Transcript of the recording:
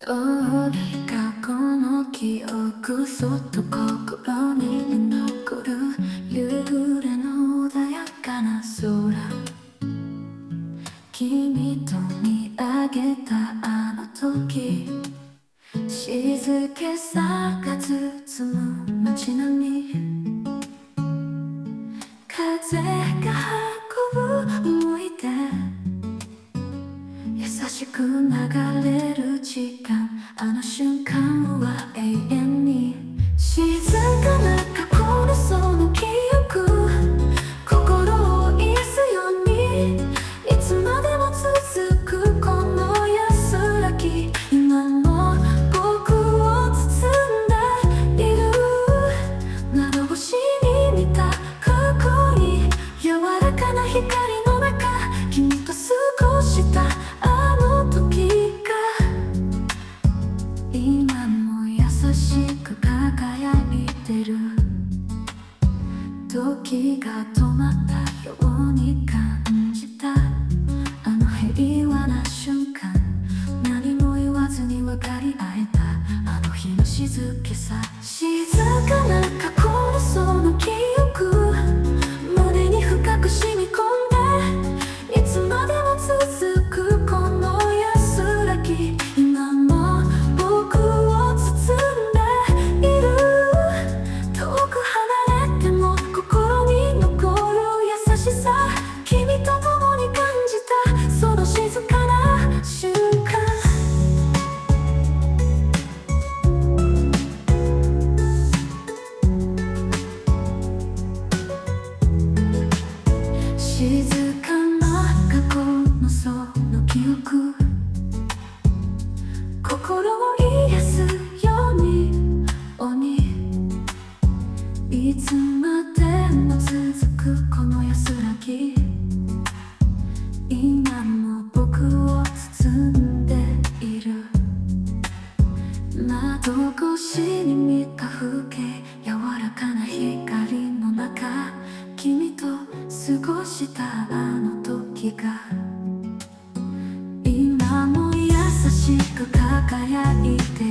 どうかこの記憶そっと心に残る夕暮れの穏やかな空、君と見上げたあの時、静けさが包む街並み、風が運ぶ思い出、優しく流れる時間、あの瞬間は永遠に静かな過去のその記憶、心を癒すようにいつまでも続くこの安らぎ、今も僕を包んでいる。窓越しに見た過去に柔らかな光の中、君と過ごしたあの時が今も優しく輝いてる。時が止まったように感じたあの平和な瞬間、何も言わずに分かり合えたあの日の静けさ、静かな過去のその記憶、胸に深く染み込んでいつまでも続くこの安らぎ、今も僕を包んでいる。遠く離れても心に残る優しさ、君と共に感じたその静かな瞬間。静かな過去のその記憶、心を癒すようにいつまでも続くこの安らぎ、今も僕を包んでいる。窓越しに見た風景、柔らかな光の中、君と過ごしたあの時が今も優しく輝いて